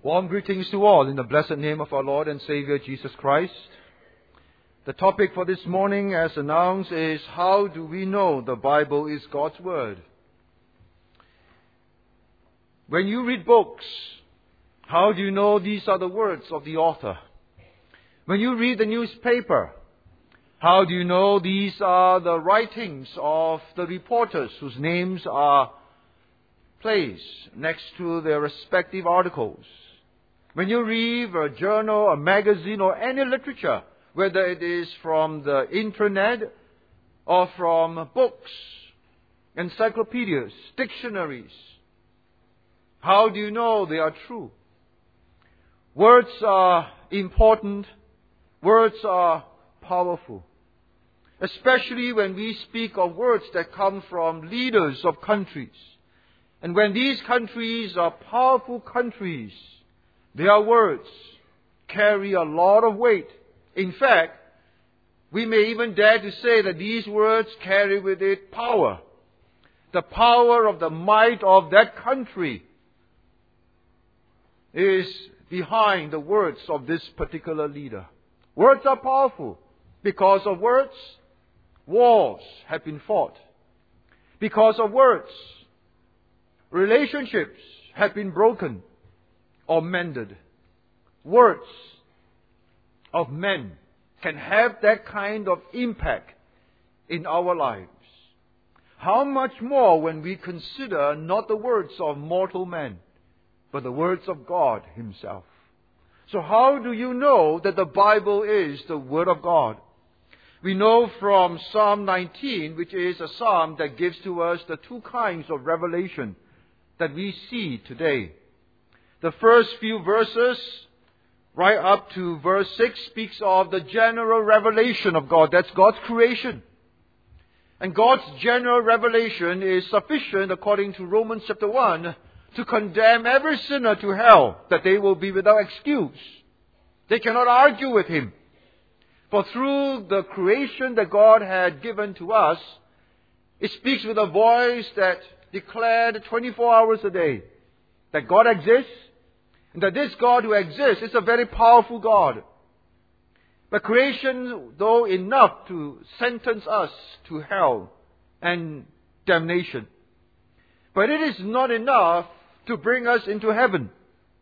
Warm greetings to all in the blessed name of our Lord and Savior Jesus Christ. The topic for this morning, as announced, is how do we know the Bible is God's Word? When you read books, how do you know these are the words of the author? When you read the newspaper, how do you know these are the writings of the reporters whose names are placed next to their respective articles? When you read a journal, a magazine, or any literature, whether it is from the internet or from books, encyclopedias, dictionaries, how do you know they are true? Words are important. Words are powerful. Especially when we speak of words that come from leaders of countries. And when these countries are powerful countries, their words carry a lot of weight. In fact, we may even dare to say that these words carry with it power. The power of the might of that country is behind the words of this particular leader. Words are powerful. Because of words, wars have been fought. Because of words, relationships have been broken or mended. Words of men can have that kind of impact in our lives. How much more when we consider not the words of mortal men, but the words of God Himself. So how do you know that the Bible is the Word of God? We know from Psalm 19, which is a psalm that gives to us the two kinds of revelation that we see today. The first few verses, right up to verse 6, speaks of the general revelation of God. That's God's creation. And God's general revelation is sufficient, according to Romans chapter 1, to condemn every sinner to hell, that they will be without excuse. They cannot argue with Him. For through the creation that God had given to us, it speaks with a voice that declared 24 hours a day that God exists, and that this God who exists is a very powerful God. But creation, though enough to sentence us to hell and damnation, but it is not enough to bring us into heaven.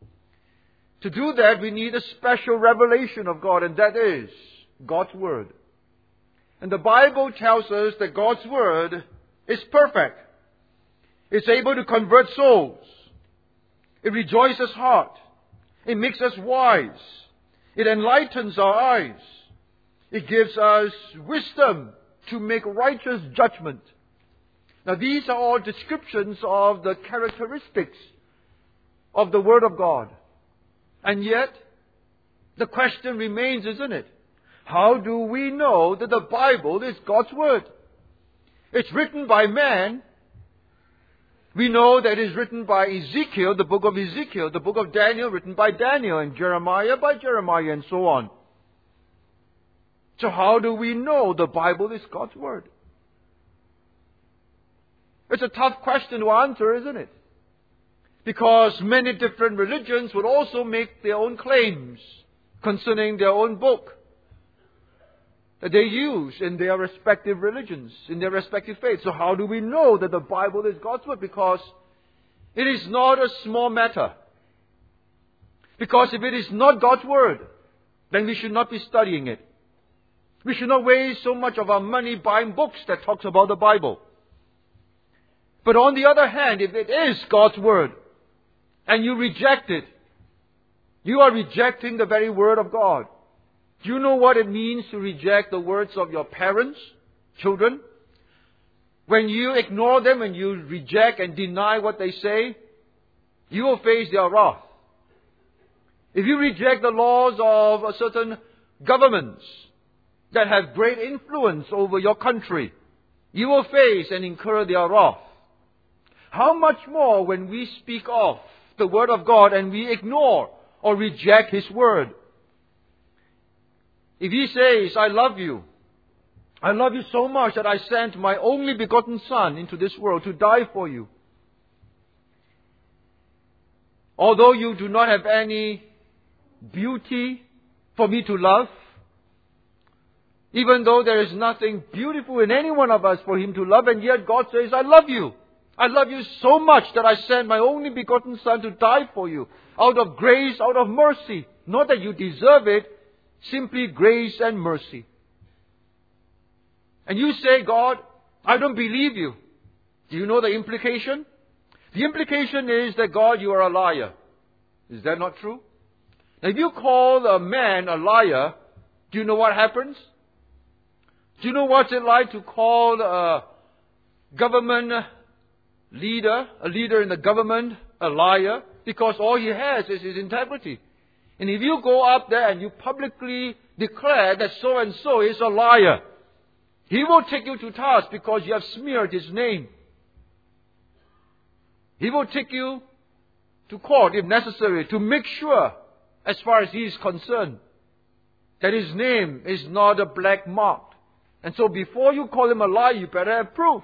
To do that, we need a special revelation of God, and that is God's Word. And the Bible tells us that God's Word is perfect. It's able to convert souls. It rejoices heart. It makes us wise. It enlightens our eyes. It gives us wisdom to make righteous judgment. Now these are all descriptions of the characteristics of the Word of God. And yet, the question remains, isn't it? How do we know that the Bible is God's Word? It's written by man. We know that it is written by Ezekiel, the book of Ezekiel, the book of Daniel written by Daniel, and Jeremiah by Jeremiah, and so on. So how do we know the Bible is God's Word? It's a tough question to answer, isn't it? Because many different religions would also make their own claims concerning their own book that they use in their respective religions, in their respective faiths. So how do we know that the Bible is God's Word? Because it is not a small matter. Because if it is not God's Word, then we should not be studying it. We should not waste so much of our money buying books that talks about the Bible. But on the other hand, if it is God's Word, and you reject it, you are rejecting the very Word of God. Do you know what it means to reject the words of your parents, children? When you ignore them and you reject and deny what they say, you will face their wrath. If you reject the laws of a certain governments that have great influence over your country, you will face and incur their wrath. How much more when we speak of the Word of God and we ignore or reject His Word? If He says, I love you so much that I sent my only begotten Son into this world to die for you. although you do not have any beauty for me to love, even though there is nothing beautiful in any one of us for Him to love, and yet God says, I love you. I love you so much that I sent my only begotten Son to die for you, out of grace, out of mercy. Not that you deserve it, simply grace and mercy. And you say, God, I don't believe you. Do you know the implication? The implication is that, God, you are a liar. Is that not true? Now, if you call a man a liar, do you know what happens? Do you know what's it like to call a government leader, a leader in the government, a liar? Because all he has is his integrity. And if you go up there and you publicly declare that so-and-so is a liar, he will take you to task because you have smeared his name. He will take you to court if necessary to make sure, as far as he is concerned, that his name is not a black mark. And so before you call him a liar, you better have proof.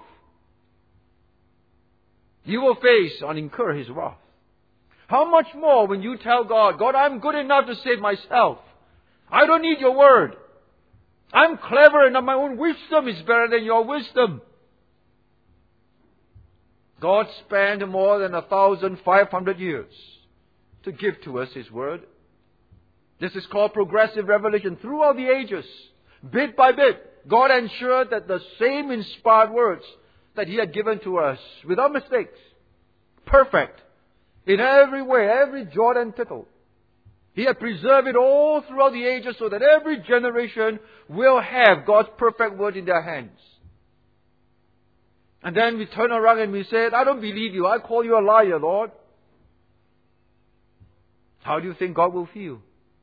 You will face and incur his wrath. How much more when you tell God, God, I'm good enough to save myself. I don't need your word. I'm clever enough. My own wisdom is better than your wisdom. God spent more than 1,500 years to give to us His word. This is called progressive revelation. Throughout the ages, bit by bit, God ensured that the same inspired words that He had given to us, without mistakes, perfect, in every way, every jot and tittle, He had preserved it all throughout the ages so that every generation will have God's perfect word in their hands. And then we turn around and we say, I don't believe you. I call you a liar, Lord. How do you think God will feel?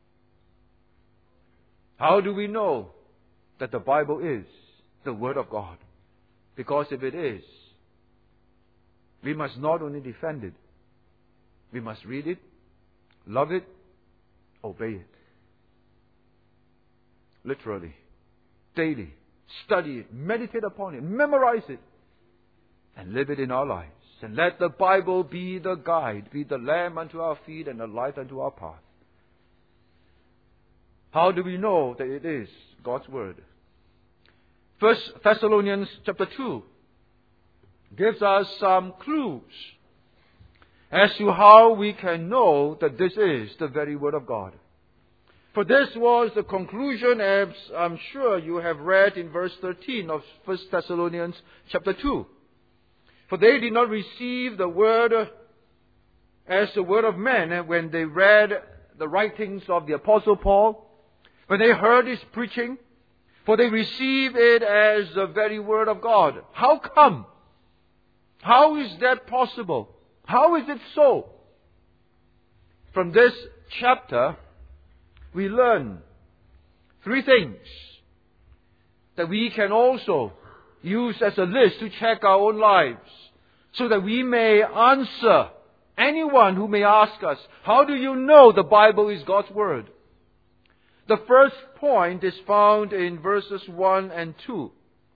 How do we know that the Bible is the Word of God? Because if it is, we must not only defend it, we must read it, love it, obey it. Literally, daily, study it, meditate upon it, memorize it, and live it in our lives. And let the Bible be the guide, be the lamp unto our feet and the light unto our path. How do we know that it is God's Word? 1 Thessalonians chapter 2 gives us some clues as to how we can know that this is the very Word of God. For this was the conclusion, as I'm sure you have read in verse 13 of 1 Thessalonians chapter 2. For they did not receive the Word as the word of men when they read the writings of the Apostle Paul, when they heard his preaching, for they received it as the very Word of God. How come? How is that possible? How is it so? From this chapter, we learn three things that we can also use as a list to check our own lives, so that we may answer anyone who may ask us, how do you know the Bible is God's Word? The first point is found in verses 1 and 2.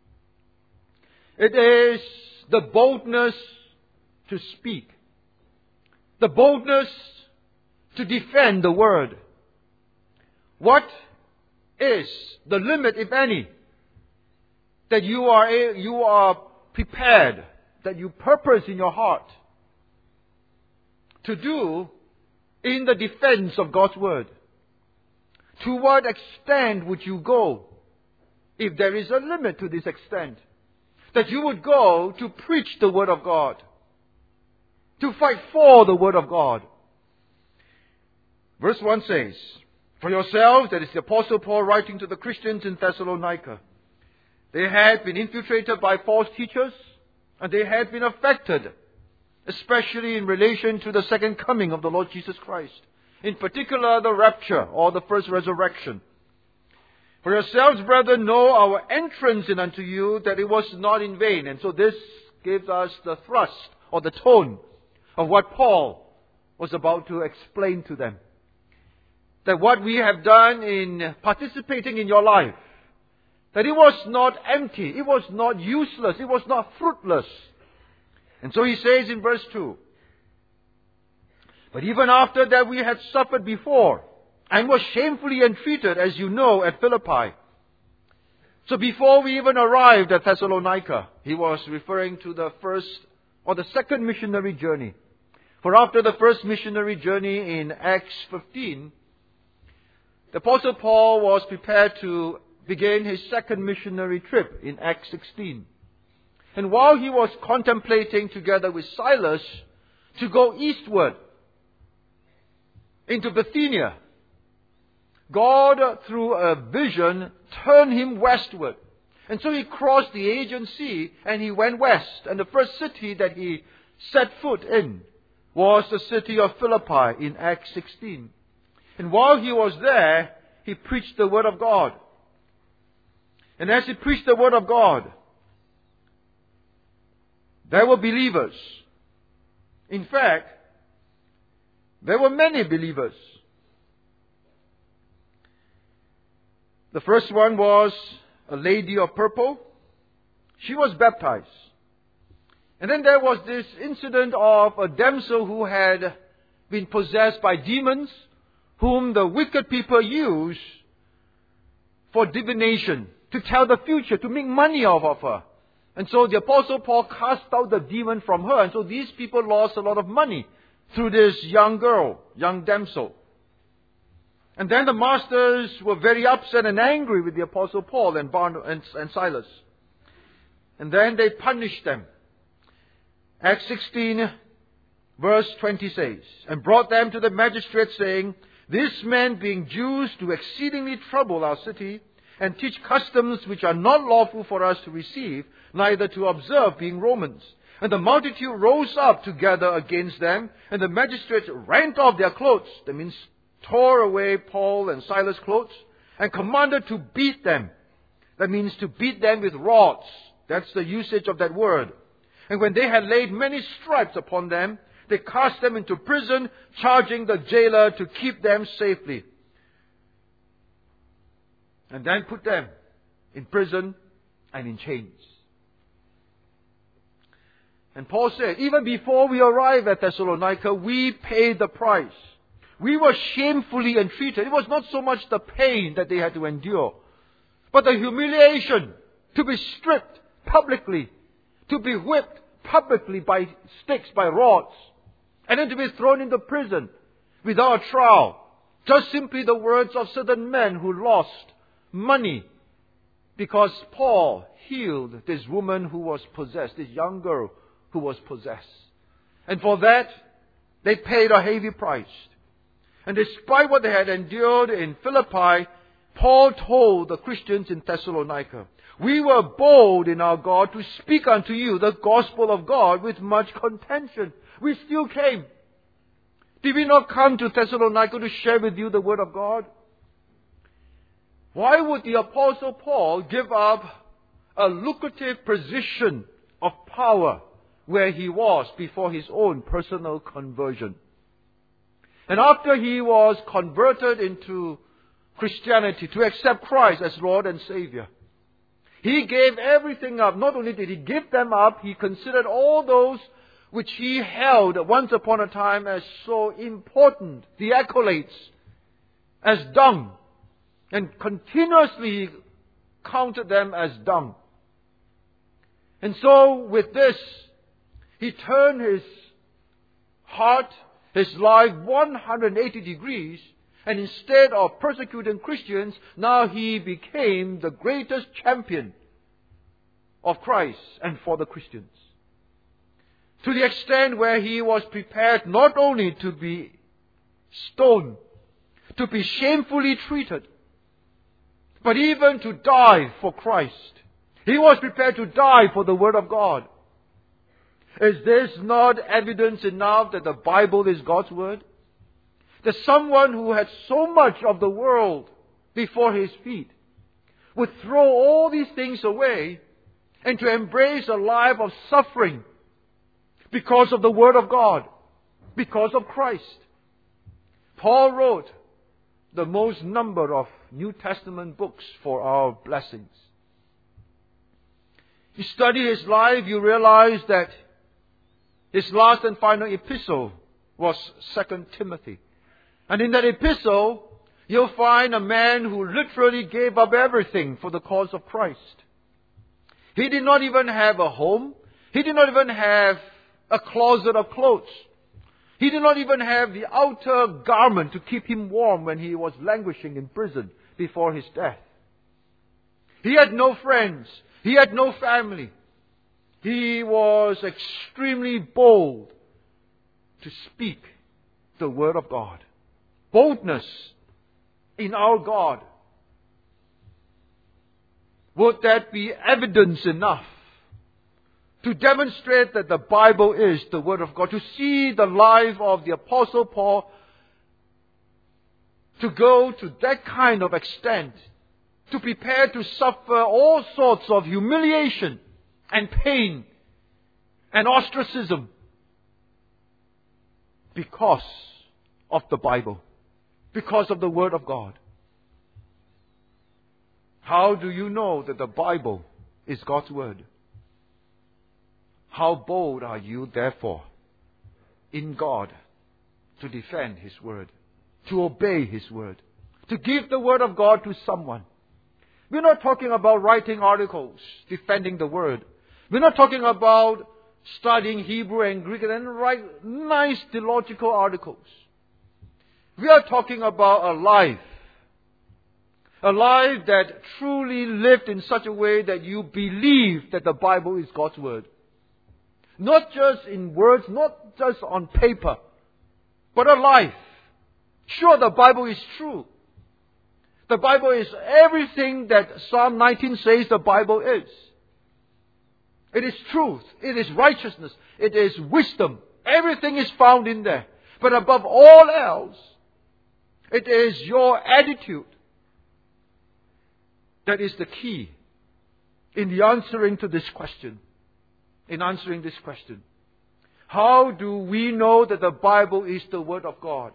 It is the boldness to speak. The boldness to defend the Word. What is the limit, if any, that you are prepared, that you purpose in your heart to do in the defense of God's Word? To what extent would you go, if there is a limit to this extent, that you would go to preach the Word of God, to fight for the Word of God? Verse 1 says, for yourselves, that is the Apostle Paul writing to the Christians in Thessalonica, they had been infiltrated by false teachers, and they had been affected, especially in relation to the second coming of the Lord Jesus Christ. In particular, the rapture or the first resurrection. For yourselves, brethren, know our entrance in unto you, that it was not in vain. And so this gives us the thrust or the tone of what Paul was about to explain to them. That what we have done in participating in your life, that it was not empty, it was not useless, it was not fruitless. And so he says in verse 2, But even after that we had suffered before and were shamefully entreated, as you know, at Philippi. So before we even arrived at Thessalonica, he was referring to the first or the second missionary journey. For after the first missionary journey in Acts 15, the Apostle Paul was prepared to begin his second missionary trip in Acts 16. And while he was contemplating together with Silas to go eastward into Bithynia, God, through a vision, turned him westward. And so he crossed the Aegean Sea and he went west. And the first city that he set foot in was the city of Philippi in Acts 16. And while he was there, he preached the Word of God. And as he preached the Word of God, there were believers. In fact, there were many believers. The first one was a lady of purple. She was baptized. And then there was this incident of a damsel who had been possessed by demons, whom the wicked people use for divination, to tell the future, to make money off of her. And so the Apostle Paul cast out the demon from her. And so these people lost a lot of money through this young girl, young damsel. And then the masters were very upset and angry with the Apostle Paul and Silas. And then they punished them. Acts 16 verse 20 says, "And brought them to the magistrate, saying, These men, being Jews, do exceedingly trouble our city, and teach customs which are not lawful for us to receive, neither to observe, being Romans. And the multitude rose up together against them, and the magistrates rent off their clothes," that means tore away Paul and Silas' clothes, "and commanded to beat them." That means to beat them with rods. That's the usage of that word. "And when they had laid many stripes upon them, they cast them into prison, charging the jailer to keep them safely. And then put them in prison and in chains." And Paul said, even before we arrived at Thessalonica, we paid the price. We were shamefully entreated. It was not so much the pain that they had to endure, but the humiliation to be stripped publicly, to be whipped publicly by sticks, by rods, and then to be thrown into prison without a trial. Just simply the words of certain men who lost money because Paul healed this woman who was possessed, this young girl who was possessed. And for that, they paid a heavy price. And despite what they had endured in Philippi, Paul told the Christians in Thessalonica, "We were bold in our God to speak unto you the gospel of God with much contention." We still came. Did we not come to Thessalonica to share with you the Word of God? Why would the Apostle Paul give up a lucrative position of power where he was before his own personal conversion? And after he was converted into Christianity, to accept Christ as Lord and Savior, he gave everything up. Not only did he give them up, he considered all those which he held once upon a time as so important, the accolades, as dung. And continuously counted them as dung. And so with this, he turned his heart, his life 180 degrees, and instead of persecuting Christians, now he became the greatest champion of Christ and for the Christians. To the extent where he was prepared not only to be stoned, to be shamefully treated, but even to die for Christ. He was prepared to die for the Word of God. Is this not evidence enough that the Bible is God's Word? That someone who had so much of the world before his feet would throw all these things away and to embrace a life of suffering because of the Word of God, because of Christ. Paul wrote the most number of New Testament books for our blessings. You study his life, you realize that his last and final epistle was 2 Timothy. And in that epistle, you'll find a man who literally gave up everything for the cause of Christ. He did not even have a home. He did not even have a closet of clothes. He did not even have the outer garment to keep him warm when he was languishing in prison before his death. He had no friends. He had no family. He was extremely bold to speak the Word of God. Boldness in our God. Would that be evidence enough to demonstrate that the Bible is the Word of God? To see the life of the Apostle Paul to go to that kind of extent, to prepare to suffer all sorts of humiliation and pain and ostracism because of the Bible, because of the Word of God. How do you know that the Bible is God's Word? How bold are you, therefore, in God to defend His Word, to obey His Word, to give the Word of God to someone? We're not talking about writing articles defending the Word. We're not talking about studying Hebrew and Greek and then write nice theological articles. We are talking about a life that truly lived in such a way that you believe that the Bible is God's Word. Not just in words, not just on paper, but a life. Sure, the Bible is true. The Bible is everything that Psalm 19 says the Bible is. It is truth. It is righteousness. It is wisdom. Everything is found in there. But above all else, it is your attitude that is the key in the answering to this question. In answering this question. How do we know that the Bible is the Word of God?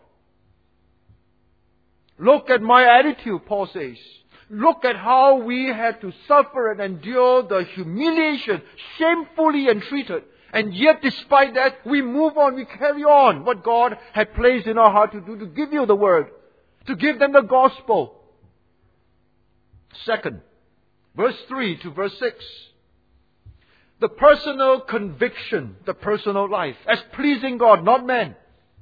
Look at my attitude, Paul says. Look at how we had to suffer and endure the humiliation, shamefully entreated. And yet despite that, we move on, we carry on what God had placed in our heart to do, to give you the Word, to give them the gospel. Second, verse 3 to verse 6. The personal conviction, the personal life, as pleasing God, not man.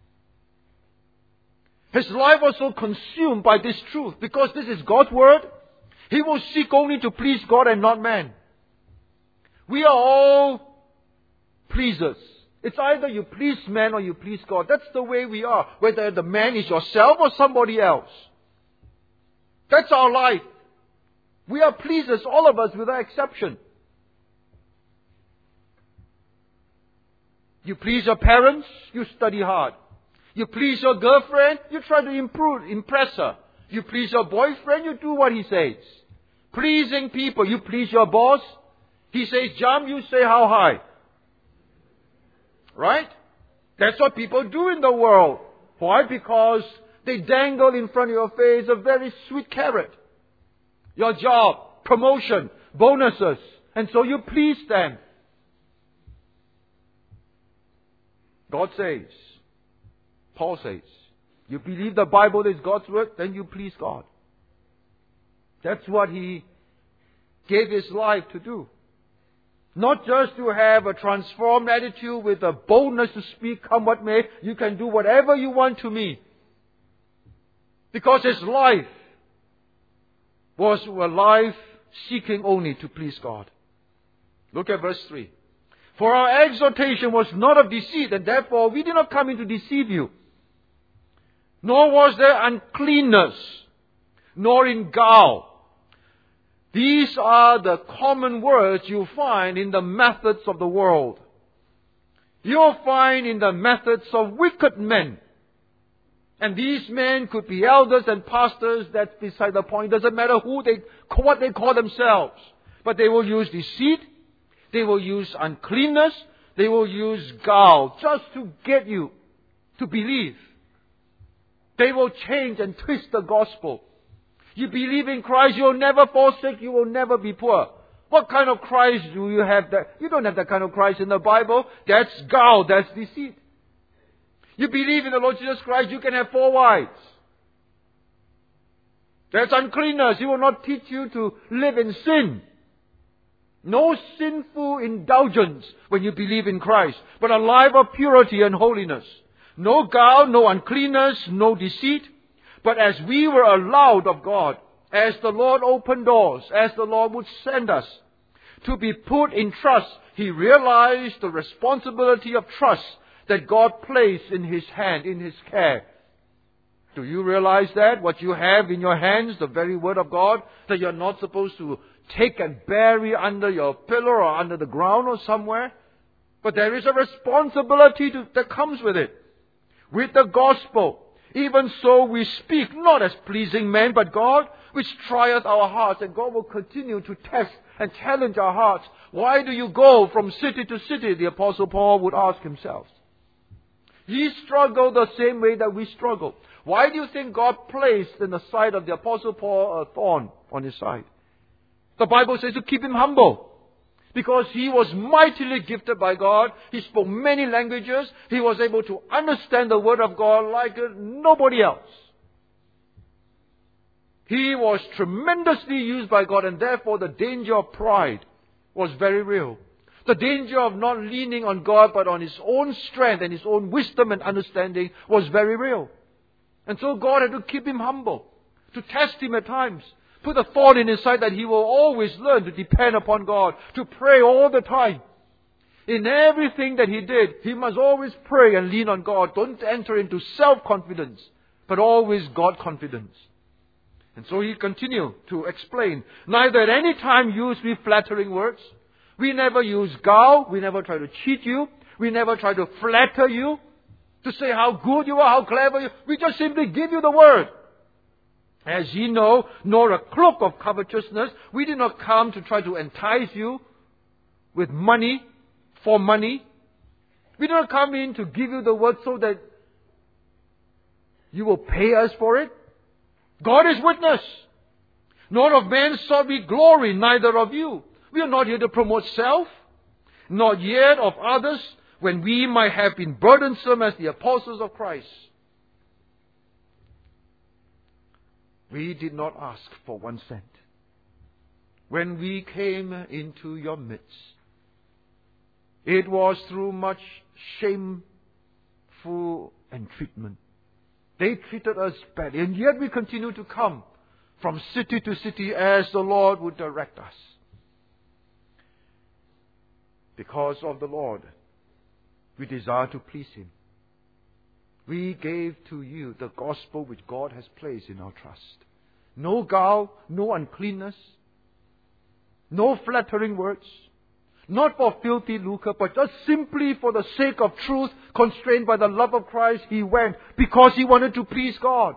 His life was so consumed by this truth, because this is God's Word. He will seek only to please God and not man. We are all pleasers. It's either you please man or you please God. That's the way we are. Whether the man is yourself or somebody else. That's our life. We are pleasers, all of us, without exception. You please your parents, you study hard. You please your girlfriend, you try to impress her. You please your boyfriend, you do what he says. Pleasing people, you please your boss. He says jump, you say how high. Right? That's what people do in the world. Why? Because they dangle in front of your face a very sweet carrot. Your job, promotion, bonuses. And so you please them. God says, Paul says, you believe the Bible is God's Word, then you please God. That's what he gave his life to do. Not just to have a transformed attitude with a boldness to speak, come what may, you can do whatever you want to me. Because his life was a life seeking only to please God. Look at verse 3. For our exhortation was not of deceit, and therefore we did not come in to deceive you. Nor was there uncleanness, nor in guile. These are the common words you'll find in the methods of the world. You'll find in the methods of wicked men. And these men could be elders and pastors, that's beside the point. It doesn't matter what they call themselves. But they will use deceit. They will use uncleanness. They will use guile just to get you to believe. They will change and twist the gospel. You believe in Christ, you will never fall sick, you will never be poor. What kind of Christ do you have? You don't have that kind of Christ in the Bible. That's guile, that's deceit. You believe in the Lord Jesus Christ, you can have 4 wives. That's uncleanness. He will not teach you to live in sin. No sinful indulgence when you believe in Christ, but a life of purity and holiness. No guile, no uncleanness, no deceit. But as we were allowed of God, as the Lord opened doors, as the Lord would send us to be put in trust, He realized the responsibility of trust that God placed in His hand, in His care. Do you realize that? What you have in your hands, the very Word of God, that you're not supposed to take and bury under your pillow or under the ground or somewhere? But there is a responsibility that comes with it. With the gospel, even so we speak, not as pleasing men, but God, which trieth our hearts. And God will continue to test and challenge our hearts. Why do you go from city to city? The Apostle Paul would ask himself. He struggled the same way that we struggle. Why do you think God placed in the side of the Apostle Paul a thorn on his side? The Bible says to keep him humble. Because he was mightily gifted by God. He spoke many languages. He was able to understand the Word of God like nobody else. He was tremendously used by God, and therefore the danger of pride was very real. The danger of not leaning on God but on his own strength and his own wisdom and understanding was very real. And so God had to keep him humble, to test him at times. Put a thought in his side that he will always learn to depend upon God, to pray all the time. In everything that he did, he must always pray and lean on God. Don't enter into self-confidence, but always God-confidence. And so he continued to explain, neither at any time use we flattering words. We never use guile. We never try to cheat you. We never try to flatter you, to say how good you are, how clever you are. We just simply give you the word. As ye know, nor a cloak of covetousness. We did not come to try to entice you with money, for money. We did not come in to give you the word so that you will pay us for it. God is witness. Nor of men sought we glory, neither of you. We are not here to promote self, not yet of others, when we might have been burdensome as the apostles of Christ. We did not ask for 1 cent. When we came into your midst, it was through much shameful treatment. They treated us badly, and yet we continue to come from city to city as the Lord would direct us. Because of the Lord, we desire to please Him. We gave to you the gospel which God has placed in our trust. No guile, no uncleanness, no flattering words, not for filthy lucre, but just simply for the sake of truth, constrained by the love of Christ, He went because He wanted to please God.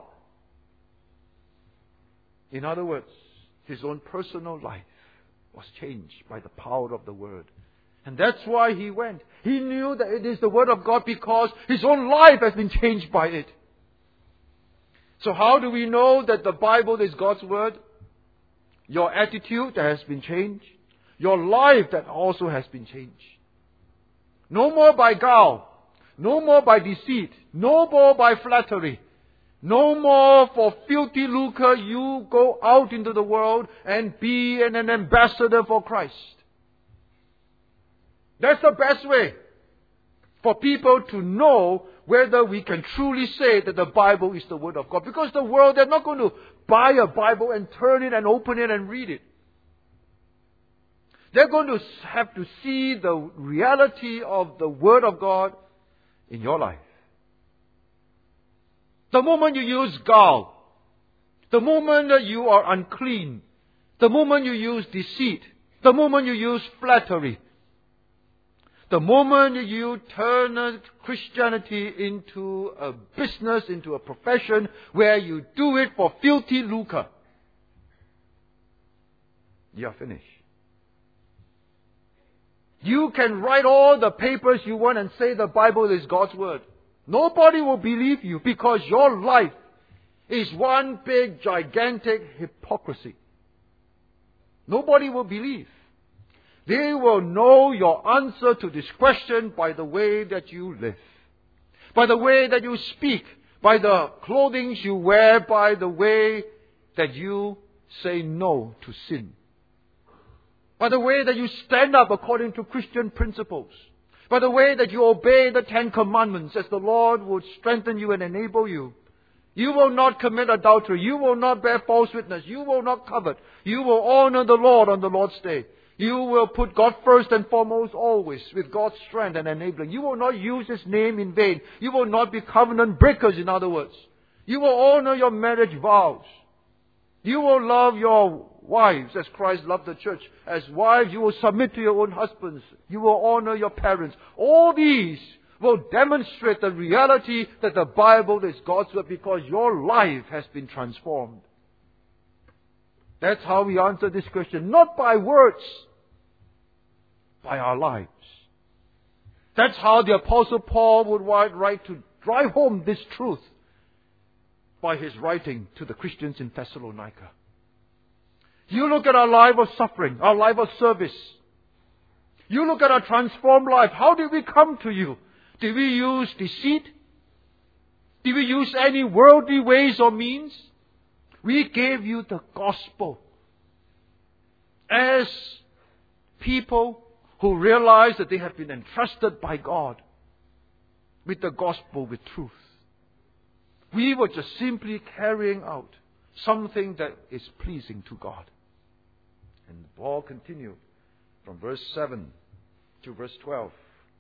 In other words, His own personal life was changed by the power of the Word. And that's why He went. He knew that it is the Word of God because His own life has been changed by it. So how do we know that the Bible is God's Word? Your attitude that has been changed. Your life that also has been changed. No more by guile. No more by deceit. No more by flattery. No more for filthy lucre. You go out into the world and be an ambassador for Christ. That's the best way for people to know whether we can truly say that the Bible is the Word of God. Because the world, they're not going to buy a Bible and turn it and open it and read it. They're going to have to see the reality of the Word of God in your life. The moment you use guile, the moment that you are unclean, the moment you use deceit, the moment you use flattery, the moment you turn Christianity into a business, into a profession where you do it for filthy lucre, you are finished. You can write all the papers you want and say the Bible is God's Word. Nobody will believe you because your life is one big, gigantic hypocrisy. Nobody will believe. They will know your answer to this question by the way that you live. by the way that you speak, by the clothing you wear, by the way that you say no to sin, by the way that you stand up according to Christian principles, by the way that you obey the 10 Commandments as the Lord would strengthen you and enable you. You will not commit adultery. You will not bear false witness. You will not covet. You will honor the Lord on the Lord's day. You will put God first and foremost always with God's strength and enabling. You will not use His name in vain. You will not be covenant breakers, in other words. You will honor your marriage vows. You will love your wives as Christ loved the church. As wives, you will submit to your own husbands. You will honor your parents. All these will demonstrate the reality that the Bible is God's word because your life has been transformed. That's how we answer this question. Not by words, by our lives. That's how the Apostle Paul would write to drive home this truth by his writing to the Christians in Thessalonica. You look at our life of suffering, our life of service. You look at our transformed life. How did we come to you? Did we use deceit? Did we use any worldly ways or means? We gave you the gospel as people who realize that they have been entrusted by God with the gospel, with truth. We were just simply carrying out something that is pleasing to God. And Paul continued from verse 7 to verse 12.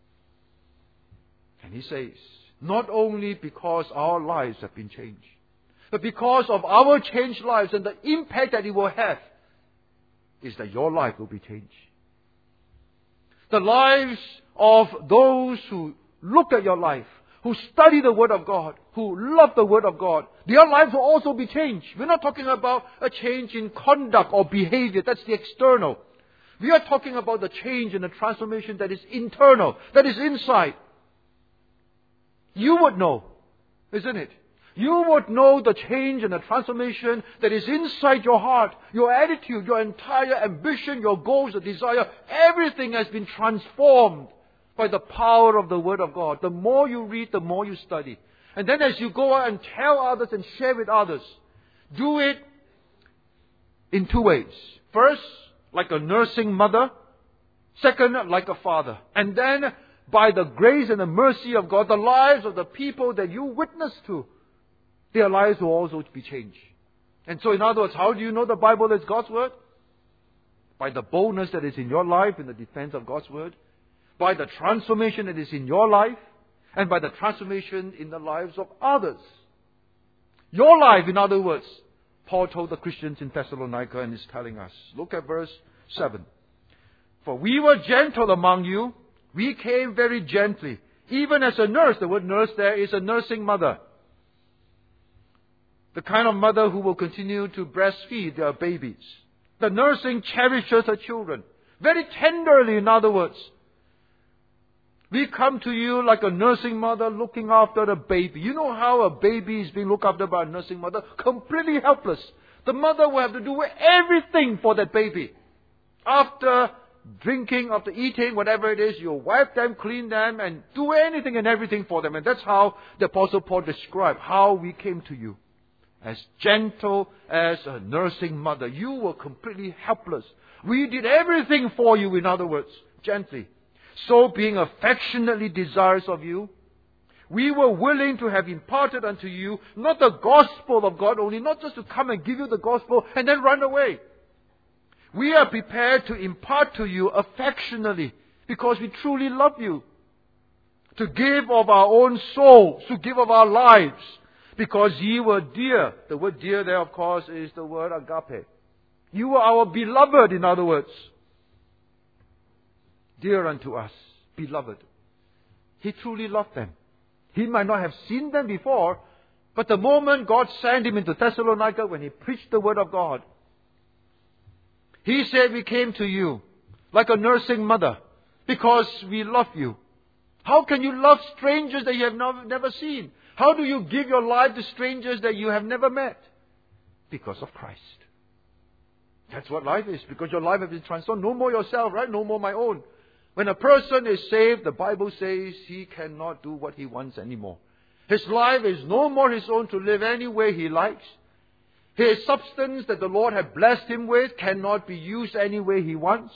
And he says, not only because our lives have been changed, but because of our changed lives and the impact that it will have, is that your life will be changed. The lives of those who look at your life, who study the Word of God, who love the Word of God, their lives will also be changed. We're not talking about a change in conduct or behavior. That's the external. We are talking about the change and the transformation that is internal, that is inside. You would know, isn't it? You would know the change and the transformation that is inside your heart, your attitude, your entire ambition, your goals, your desire. Everything has been transformed by the power of the Word of God. The more you read, the more you study. And then as you go out and tell others and share with others, do it in two ways. First, like a nursing mother. Second, like a father. And then, by the grace and the mercy of God, the lives of the people that you witness to, their lives will also be changed. And so, in other words, how do you know the Bible is God's Word? By the boldness that is in your life in the defense of God's Word, by the transformation that is in your life, and by the transformation in the lives of others. Your life, in other words, Paul told the Christians in Thessalonica and is telling us. Look at verse 7. For we were gentle among you, we came very gently, even as a nurse. The word nurse there is a nursing mother. The kind of mother who will continue to breastfeed their babies. The nursing cherishes her children. Very tenderly, in other words. We come to you like a nursing mother looking after the baby. You know how a baby is being looked after by a nursing mother? Completely helpless. The mother will have to do everything for that baby. After drinking, after eating, whatever it is, you wipe them, clean them, and do anything and everything for them. And that's how the Apostle Paul described how we came to you. As gentle as a nursing mother. You were completely helpless. We did everything for you, in other words, gently. So being affectionately desirous of you, we were willing to have imparted unto you not the gospel of God only, not just to come and give you the gospel and then run away. We are prepared to impart to you affectionately because we truly love you. To give of our own souls, to give of our lives, because ye were dear. The word dear there, of course, is the word agape. You were our beloved, in other words. Dear unto us, beloved. He truly loved them. He might not have seen them before, but the moment God sent him into Thessalonica, when he preached the word of God, he said, we came to you like a nursing mother because we love you. How can you love strangers that you have never seen? How do you give your life to strangers that you have never met? Because of Christ. That's what life is. Because your life has been transformed. No more yourself, right? No more my own. When a person is saved, the Bible says he cannot do what he wants anymore. His life is no more his own to live any way he likes. His substance that the Lord had blessed him with cannot be used any way he wants.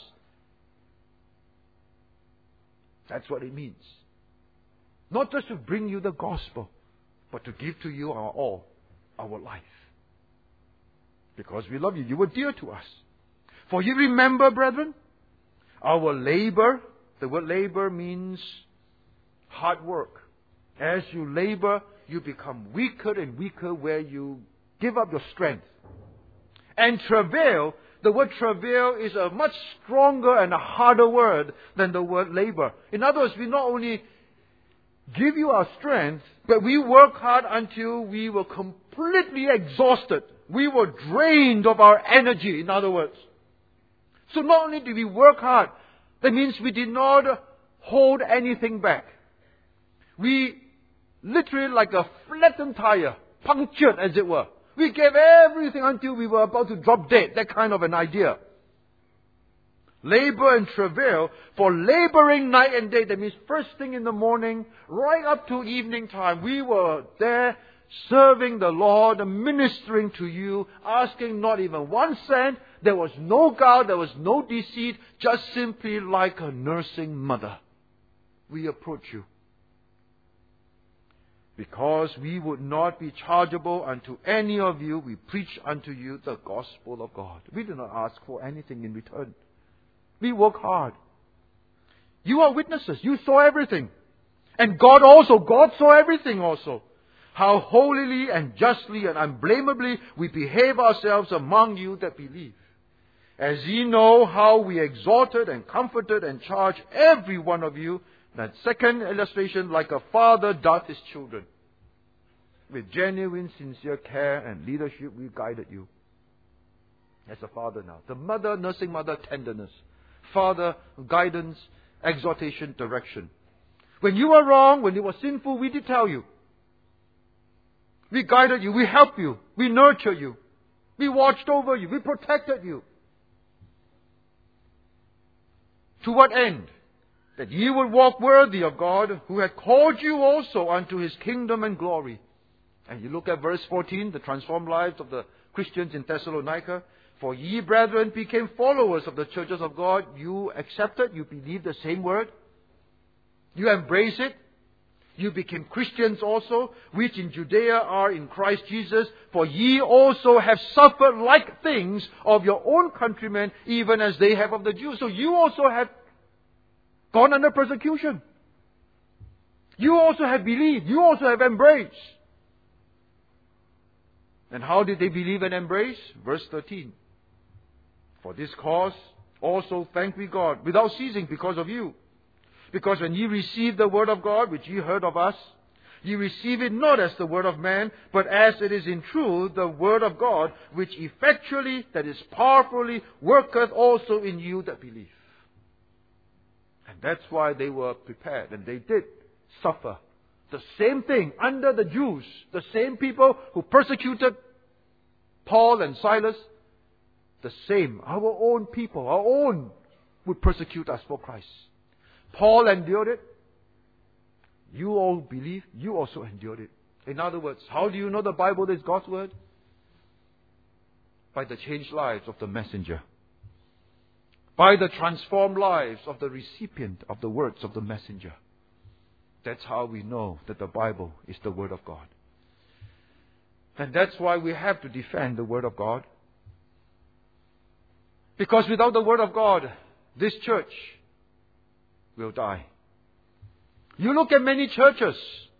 That's what it means. Not just to bring you the gospel, but to give to you our all, our life. Because we love you. You were dear to us. For you remember, brethren, our labor. The word labor means hard work. As you labor, you become weaker and weaker where you give up your strength. And travail, the word travail is a much stronger and a harder word than the word labor. In other words, we not only give you our strength, but we work hard until we were completely exhausted. We were drained of our energy, in other words. So not only did we work hard, that means we did not hold anything back. We literally, like a flattened tire, punctured as it were. We gave everything until we were about to drop dead. That kind of an idea. Labor and travail, for laboring night and day, that means first thing in the morning, right up to evening time, we were there serving the Lord, ministering to you, asking not even 1 cent. There was no guile, there was no deceit, just simply like a nursing mother. We approach you. Because we would not be chargeable unto any of you, we preach unto you the gospel of God. We do not ask for anything in return. We work hard. You are witnesses. You saw everything. And God saw everything also. How holily and justly and unblameably we behave ourselves among you that believe. As ye know how we exhorted and comforted and charged every one of you. That second illustration, like a father doth his children. With genuine, sincere care and leadership, we guided you. As a father now. The mother, nursing mother, tenderness. Father, guidance, exhortation, direction. When you were wrong, when you were sinful, we did tell you. We guided you, we helped you, we nurtured you. We watched over you, we protected you. To what end? That ye would walk worthy of God, who had called you also unto His kingdom and glory. And you look at verse 14, the transformed lives of the Christians in Thessalonica. For ye, brethren, became followers of the churches of God. You accepted, you believed the same word. You embrace it. You became Christians also, which in Judea are in Christ Jesus. For ye also have suffered like things of your own countrymen, even as they have of the Jews. So you also have gone under persecution. You also have believed. You also have embraced. And how did they believe and embrace? Verse 13. For this cause also thank we God, without ceasing, because of you. Because when ye received the word of God, which ye heard of us, ye receive it not as the word of man, but as it is in truth the word of God, which effectually, that is powerfully, worketh also in you that believe. And that's why they were prepared, and they did suffer. The same thing under the Jews, the same people who persecuted Paul and Silas, the same, our own people, our own, would persecute us for Christ. Paul endured it. You all believe, you also endured it. In other words, how do you know the Bible is God's word? By the changed lives of the messenger. By the transformed lives of the recipient of the words of the messenger. That's how we know that the Bible is the word of God. And that's why we have to defend the word of God. Because without the word of God, this church will die. You look at many churches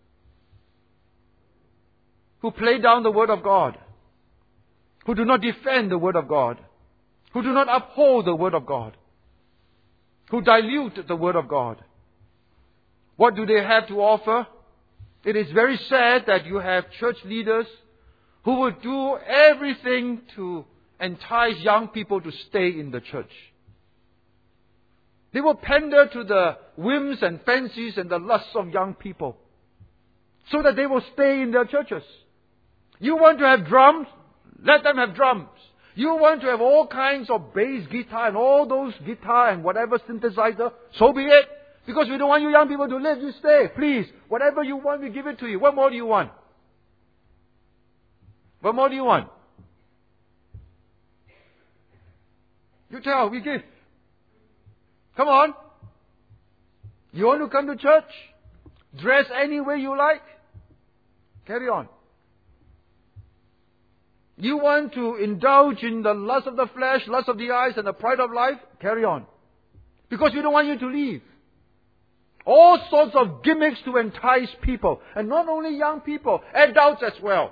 who play down the word of God, who do not defend the word of God, who do not uphold the word of God, who dilute the word of God. What do they have to offer? It is very sad that you have church leaders who will do everything to entice young people to stay in the church. They will pander to the whims and fancies and the lusts of young people so that they will stay in their churches. You want to have drums? Let them have drums. You want to have all kinds of bass guitar and all those guitar and whatever synthesizer, so be it. Because we don't want you young people to live, you stay. Please, whatever you want, we give it to you. What more do you want? What more do you want? You tell, we give. Come on. You want to come to church? Dress any way you like? Carry on. You want to indulge in the lust of the flesh, lust of the eyes, and the pride of life? Carry on. Because we don't want you to leave. All sorts of gimmicks to entice people. And not only young people, adults as well.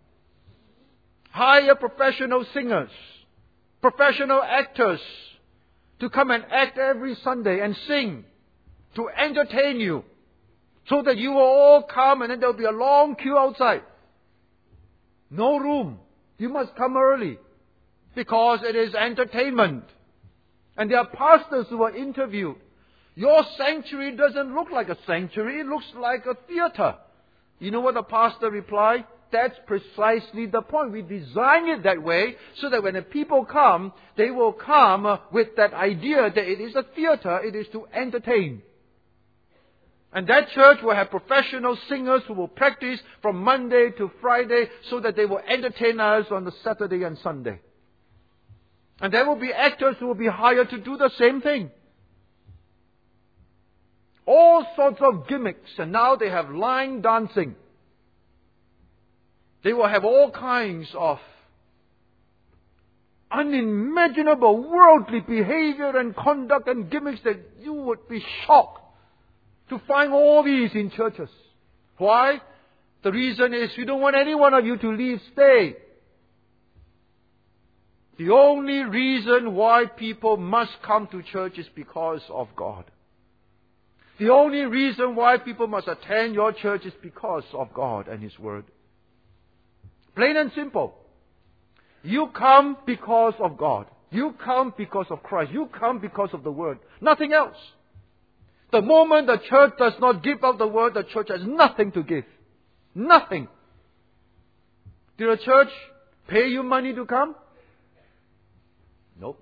Hire professional singers, professional actors to come and act every Sunday and sing, to entertain you, so that you will all come and then there will be a long queue outside. No room. You must come early because it is entertainment. And there are pastors who are interviewed. Your sanctuary doesn't look like a sanctuary. It looks like a theater. You know what the pastor replied? That's precisely the point. We design it that way so that when the people come, they will come with that idea that it is a theater. It is to entertain. And that church will have professional singers who will practice from Monday to Friday so that they will entertain us on the Saturday and Sunday. And there will be actors who will be hired to do the same thing. All sorts of gimmicks. And now they have line dancing. They will have all kinds of unimaginable worldly behavior and conduct and gimmicks that you would be shocked to find all these in churches. Why? The reason is we don't want any one of you to leave, stay. The only reason why people must come to church is because of God. The only reason why people must attend your church is because of God and His Word. Plain and simple. You come because of God. You come because of Christ. You come because of the Word. Nothing else. The moment the church does not give out the Word, the church has nothing to give. Nothing. Did the church pay you money to come? Nope.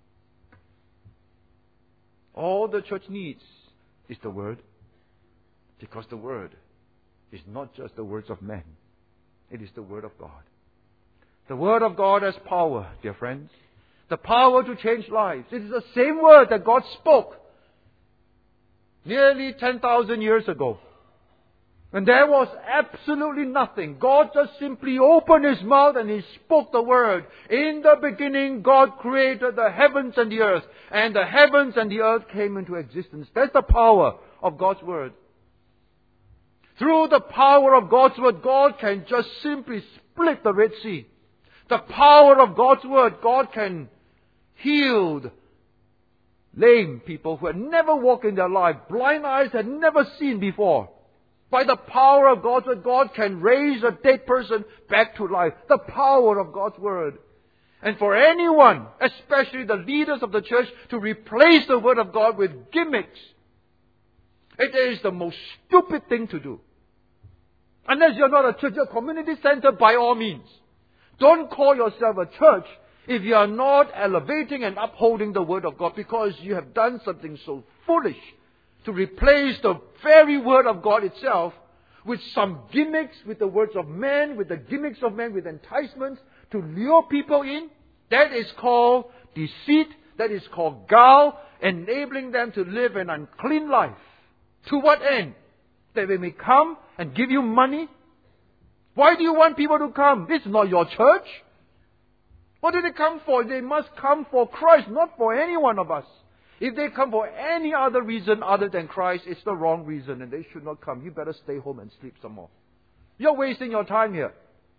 All the church needs is the Word. Because the Word is not just the words of men. It is the Word of God. The Word of God has power, dear friends. The power to change lives. It is the same Word that God spoke nearly 10,000 years ago. And there was absolutely nothing. God just simply opened His mouth and He spoke the Word. In the beginning, God created the heavens and the earth. And the heavens and the earth came into existence. That's the power of God's Word. Through the power of God's Word, God can just simply split the Red Sea. The power of God's Word, God can heal lame people who had never walked in their life, blind eyes had never seen before. By the power of God's Word, God can raise a dead person back to life. The power of God's Word. And for anyone, especially the leaders of the church, to replace the Word of God with gimmicks, it is the most stupid thing to do. Unless you're not a church, you're a community center, by all means. Don't call yourself a church if you are not elevating and upholding the Word of God, because you have done something so foolish to replace the very Word of God itself with some gimmicks, with the words of men, with the gimmicks of men, with enticements to lure people in. That is called deceit. That is called guile, enabling them to live an unclean life. To what end? That they may come and give you money? Why do you want people to come? This is not your church. What do they come for? They must come for Christ, not for any one of us. If they come for any other reason other than Christ, it's the wrong reason and they should not come. You better stay home and sleep some more. You're wasting your time here.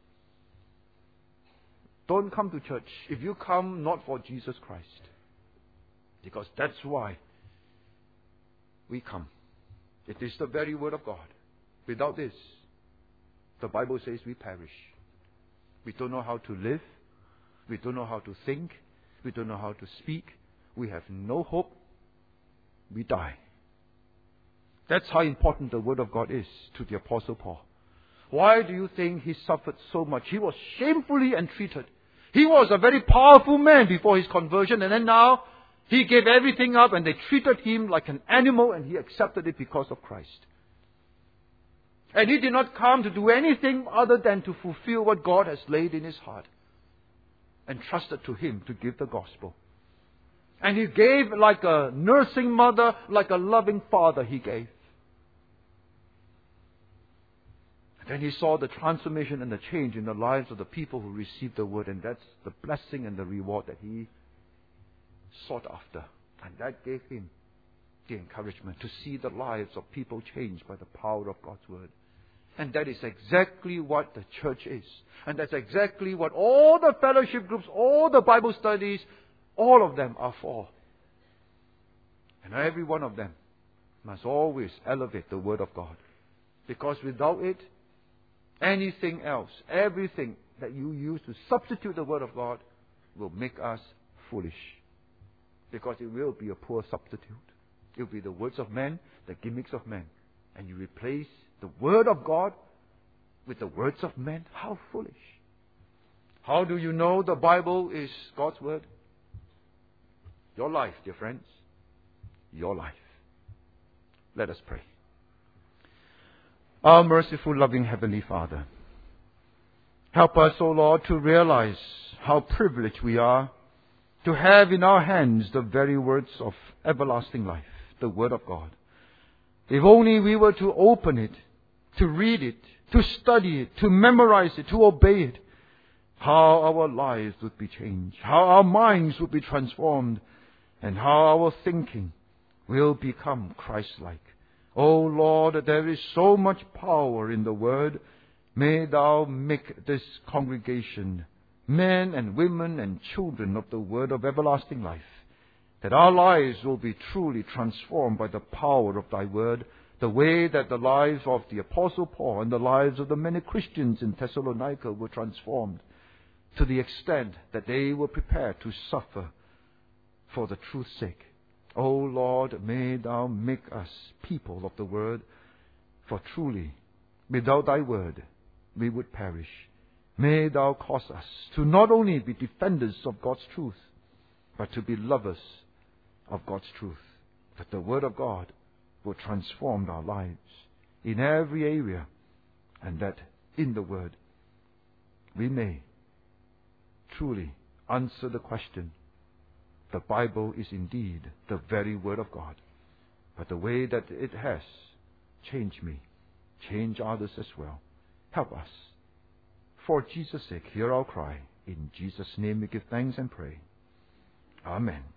Don't come to church if you come not for Jesus Christ. Because that's why we come. It is the very Word of God. Without this, the Bible says we perish. We don't know how to live. We don't know how to think. We don't know how to speak. We have no hope. We die. That's how important the Word of God is to the Apostle Paul. Why do you think he suffered so much? He was shamefully entreated. He was a very powerful man before his conversion, and then now he gave everything up and they treated him like an animal, and he accepted it because of Christ. And he did not come to do anything other than to fulfill what God has laid in his heart and trusted to him to give the gospel. And he gave like a nursing mother, like a loving father he gave. And then he saw the transformation and the change in the lives of the people who received the word, and that's the blessing and the reward that he sought after. And that gave him the encouragement to see the lives of people changed by the power of God's word. And that is exactly what the church is. And that's exactly what all the fellowship groups, all the Bible studies, all of them are for. And every one of them must always elevate the word of God. Because without it, anything else, everything that you use to substitute the word of God will make us foolish. Because it will be a poor substitute. It will be the words of men, the gimmicks of men. And you replace the word of God with the words of men. How foolish. How do you know the Bible is God's word? Your life, dear friends. Your life. Let us pray. Our merciful, loving Heavenly Father, help us, O Lord, to realize how privileged we are to have in our hands the very words of everlasting life, the Word of God. If only we were to open it, to read it, to study it, to memorize it, to obey it, how our lives would be changed, how our minds would be transformed, and how our thinking will become Christ-like. O Lord, there is so much power in the Word. May Thou make this congregation men and women and children of the word of everlasting life, that our lives will be truly transformed by the power of Thy word, the way that the lives of the Apostle Paul and the lives of the many Christians in Thessalonica were transformed, to the extent that they were prepared to suffer for the truth's sake. O Lord, may Thou make us people of the word, for truly, without Thy word, we would perish. May Thou cause us to not only be defenders of God's truth, but to be lovers of God's truth, that the Word of God will transform our lives in every area, and that in the Word we may truly answer the question, the Bible is indeed the very Word of God, but the way that it has changed me, change others as well. Help us. For Jesus' sake, hear our cry. In Jesus' name we give thanks and pray. Amen.